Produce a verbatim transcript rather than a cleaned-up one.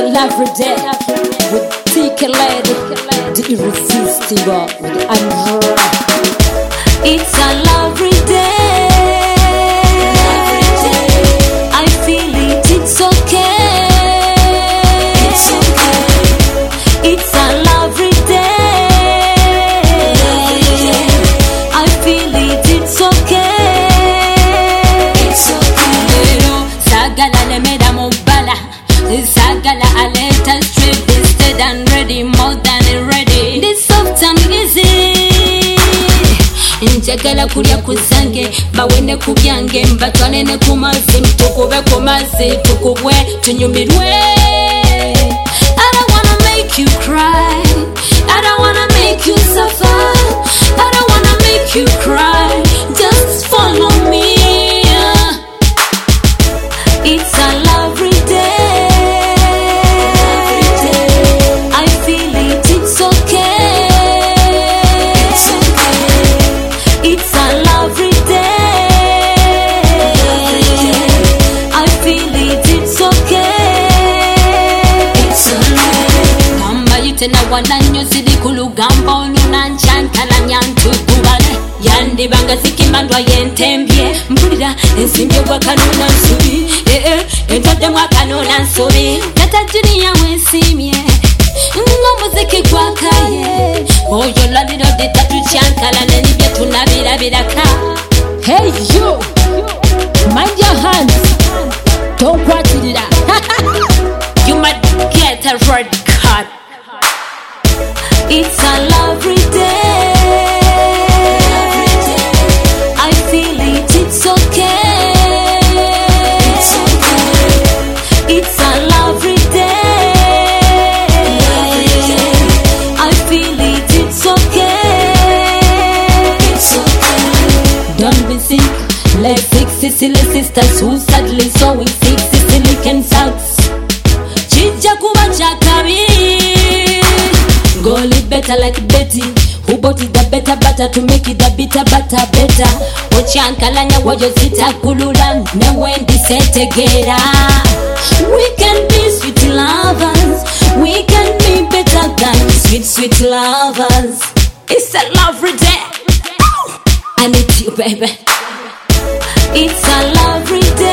lovely day with T K Lady, the irresistible with Andra. It's a lovely day. I feel it, it's okay. It's okay. It's a lovely day. I feel it, it's okay. It's okay. Sagala le meda mobala. Sagala aleta straight, listed and ready, more than ready. This soft and easy. Njagala kulya kuzange bawene kubyange mbatwale ne kumazi mtukube kumazi tukubwe tunyumirwe. I don't wanna make you cry, I don't wanna make you suffer, I don't wanna make you cry, just follow me. It's a lovely day. I feel it, it's okay. It's a lovely day. I feel it, it's okay. It's okay. Kamba yitena wananyo zili kulugamba oluna nchankala nyantu kubale. Yandi banga zikimandwa yentembye. Mpulira ensimbye kwa kanuna nsubi. Eh eh, entode mwa kanuna nsubi. Kata dunia mwesimye. Ngo muziki kwa kaye. Oyo laliro ditatu chankala neni byetu nabira biraka. Hey you, mind your hands, don't watch it. You might get a red card. It's a lovely day. I feel it, it's okay. It's okay. It's a lovely day. I feel it, it's okay. It's okay. Don't be sick, let's fix silly sisters who sadly sowing sick Sicilian souths. Chija kuba chakabi. Go live better like Betty, who bought it the better butter to make it the bitter butter better. Ochankalanya wajo zita kulula ne wendi setegera. We can be sweet lovers, we can be better than sweet sweet lovers. It's a lovely day. I need you, baby. It's a lovely day.